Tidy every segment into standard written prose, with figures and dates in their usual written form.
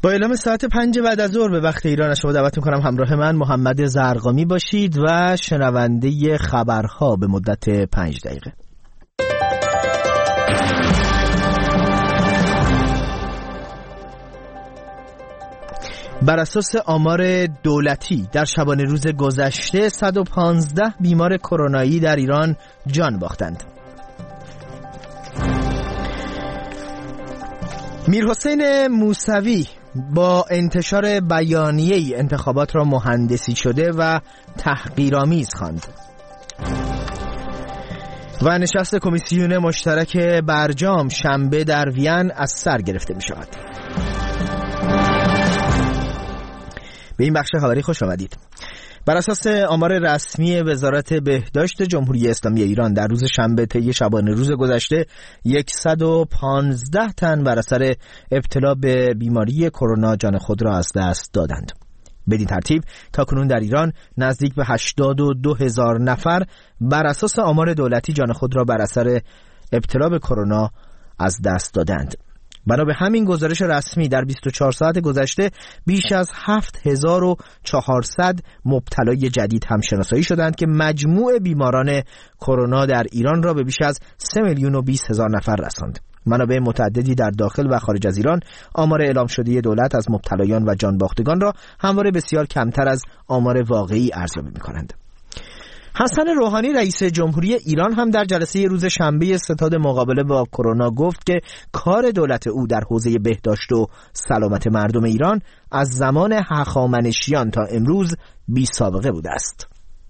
با اعلام ساعت 5 بعد از ظهر به وقت ایران شما دعوت می‌کنم همراه من محمد زرقامی باشید و شنونده خبرها به مدت 5 دقیقه. بر اساس آمار دولتی در شبانه روز گذشته 115 بیمار کرونایی در ایران جان باختند. میرحسین موسوی با انتشار بیانیه‌ای انتخابات را مهندسی شده و تحقیرآمیز خواند. و نشست کمیسیون مشترک برجام شنبه در وین از سر گرفته می شود. به این بخش خبری خوش آمدید. بر اساس آمار رسمی وزارت بهداشت جمهوری اسلامی ایران در روز شنبه طی شبانه روز گذشته 115 تن بر اثر ابتلا به بیماری کرونا جان خود را از دست دادند. بدین ترتیب تاکنون در ایران نزدیک به 82,000 نفر بر اساس آمار دولتی جان خود را بر اثر ابتلا به کرونا از دست دادند. بنا به همین گزارش رسمی در 24 ساعت گذشته بیش از 7,400 مبتلای جدید هم شناسایی شدند که مجموع بیماران کرونا در ایران را به بیش از 3,020,000 نفر رساند. منابع متعددی در داخل و خارج از ایران آمار اعلام شده دولت از مبتلایان و جانباختگان را همواره بسیار کمتر از آمار واقعی ارزیابی می‌کنند. حسن روحانی رئیس جمهوری ایران هم در جلسه روز شنبه ستاد مقابله با کرونا گفت که کار دولت او در حوزه بهداشت و سلامت مردم ایران از زمان هخامنشیان تا امروز بی سابقه بوده است.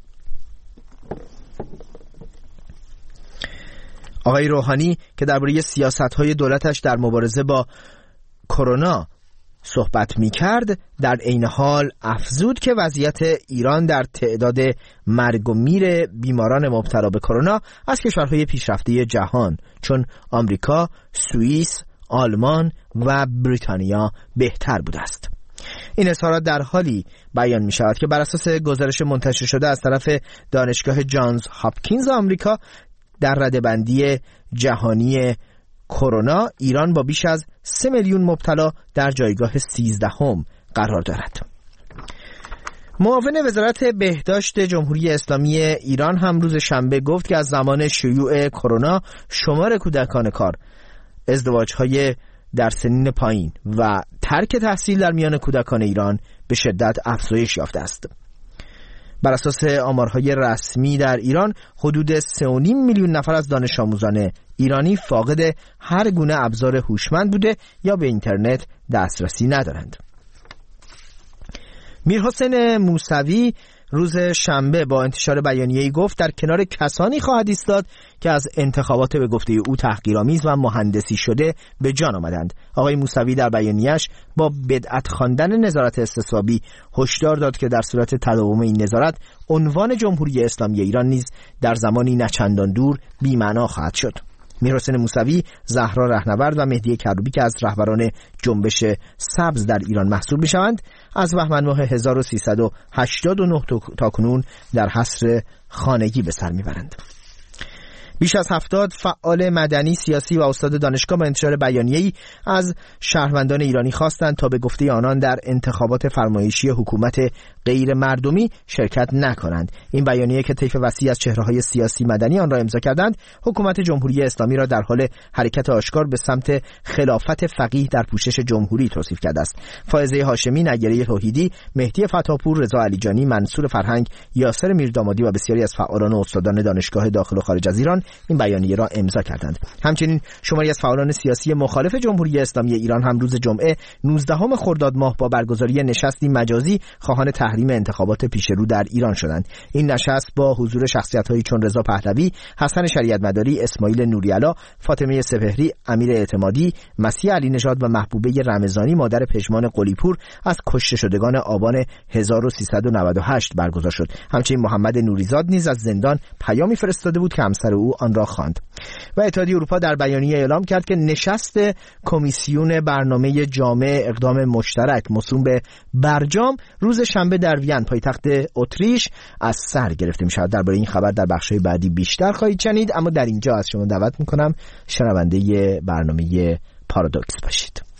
آقای روحانی که درباره سیاست‌های دولتش در مبارزه با کرونا صحبت می‌کرد، در عین حال افزود که وضعیت ایران در تعداد مرگ و میر بیماران مبتلا به کرونا از کشورهای پیشرفته جهان چون آمریکا، سوئیس، آلمان و بریتانیا بهتر بوده است. این اظهارات در حالی بیان می شود که بر اساس گزارش منتشر شده از طرف دانشگاه جانز هاپکینز آمریکا در رده‌بندی جهانی کرونا ایران با بیش از 3 میلیون مبتلا در جایگاه 13 قرار دارد. معاون وزارت بهداشت جمهوری اسلامی ایران هم روز شنبه گفت که از زمان شیوع کرونا شمار کودکان کار، ازدواج‌های در سنین پایین و ترک تحصیل در میان کودکان ایران به شدت افزایش یافته است. بر اساس آمارهای رسمی در ایران حدود 3.5 میلیون نفر از دانش آموزان ایرانی فاقد هر گونه ابزار هوشمند بوده یا به اینترنت دسترسی ندارند. میرحسین موسوی روز شنبه با انتشار بیانیه‌ای گفت در کنار کسانی خواهد ایستاد که از انتخابات به گفته او تحقیرآمیز و مهندسی شده به جان آمدند. آقای موسوی در بیانیه‌اش با بدعت خواندن نظارت استصوابی هشدار داد که در صورت تداوم این نظارت عنوان جمهوری اسلامی ایران نیز در زمانی نچندان دور بی‌معنا خواهد شد. میرحسین موسوی، زهرا رهنورد و مهدی کروبی که از رهبران جنبش سبز در ایران محسوب می‌شوند، از بهمن ماه 1389 تاکنون در حصر خانگی به سر می‌برند. بیش از 70 فعال مدنی، سیاسی و استاد دانشگاه با انتشار بیانیه‌ای از شهروندان ایرانی خواستند تا به گفته آنان در انتخابات فرمایشی حکومت غیر مردمی شرکت نکنند. این بیانیه که طیف وسیع از چهره‌های سیاسی مدنی آن را امضا کردند، حکومت جمهوری اسلامی را در حال حرکت آشکار به سمت خلافت فقیه در پوشش جمهوری توصیف کرده است. فائزه هاشمی، نگره توحیدی، مهدی فتاپور، رضا علیجانی، منصور فرهنگ، یاسر میردامادی و بسیاری از فعالان و استادان دانشگاه داخل و خارج از ایران این بیانیه را امضا کردند. همچنین شماری از فعالان سیاسی مخالف جمهوری اسلامی ایران هم روز جمعه 19 خرداد ماه با برگزاری نشستی مجازی خواهان تحریم انتخابات پیش رو در ایران شدند. این نشست با حضور شخصیت‌هایی چون رضا پهلوی، حسن شریعت‌مداری، اسماعیل نوری‌علا، فاطمه سپهری، امیر اعتمادی، مسیح علی نژاد و محبوبه رمضانی مادر پژمان قلی‌پور از کشته شدگان آبان 1398 برگزار شد. همچنین محمد نوریزاد نیز از زندان پیامی فرستاده بود که همسر او آن را خواند. و اتحادیه اروپا در بیانیه اعلام کرد که نشست کمیسیون برنامه جامع اقدام مشترک موسوم به برجام روز شنبه در وین پایتخت اتریش از سر گرفته می‌شود. درباره این خبر در بخش‌های بعدی بیشتر خواهید شنید، اما در اینجا از شما دعوت می‌کنم شنونده برنامه پارادوکس باشید.